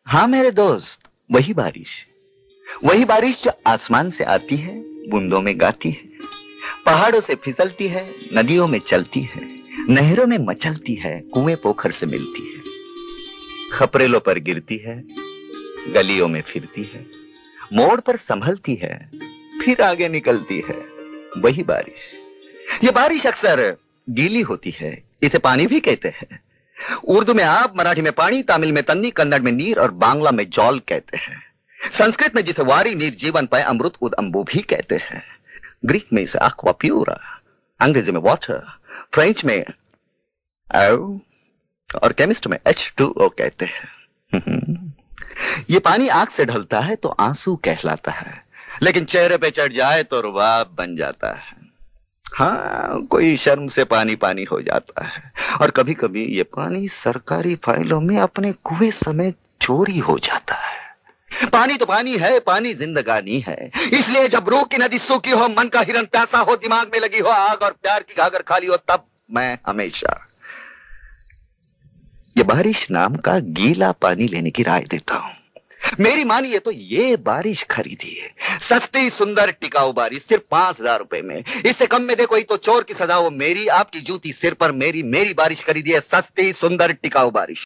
हाँ मेरे दोस्त, वही बारिश जो आसमान से आती है, बूंदों में गाती है, पहाड़ों से फिसलती है, नदियों में चलती है, नहरों में मचलती है, कुएं पोखर से मिलती है, खपरेलों पर गिरती है, गलियों में फिरती है, मोड़ पर संभलती है, फिर आगे निकलती है। वही बारिश। ये बारिश अक्सर गीली होती है, इसे पानी भी कहते हैं। उर्दू में आप, मराठी में पानी, तमिल में तन्नी, कन्नड़ में नीर और बांग्ला में जौल कहते हैं। संस्कृत में जिसे वारी नीर जीवन पाए अमृत उद अंबु भी कहते हैं। ग्रीक में इसे aqua pura, अंग्रेजी में वाटर, फ्रेंच में O और केमिस्ट में H2O कहते हैं। ये पानी आंख से ढलता है तो आंसू कहलाता है, लेकिन चेहरे पे चढ़ जाए तो रुबाब बन जाता है। हाँ, कोई शर्म से पानी पानी हो जाता है, और कभी कभी ये पानी सरकारी फाइलों में अपने कुएं समेत चोरी हो जाता है। पानी तो पानी है, पानी जिंदगानी है। इसलिए जब रूह की नदी सूखी हो, मन का हिरन प्यासा हो, दिमाग में लगी हो आग और प्यार की घाघर खाली हो, तब मैं हमेशा ये बारिश नाम का गीला पानी लेने की राय देता हूं। मेरी मानिए तो ये बारिश खरीदी है, सस्ती सुंदर टिकाऊ बारिश, सिर्फ 5,000 रुपए में। इससे कम में दे कोई तो चोर की सजा हो मेरी। आपकी जूती सिर पर मेरी बारिश खरीदी है, सस्ती सुंदर टिकाऊ बारिश।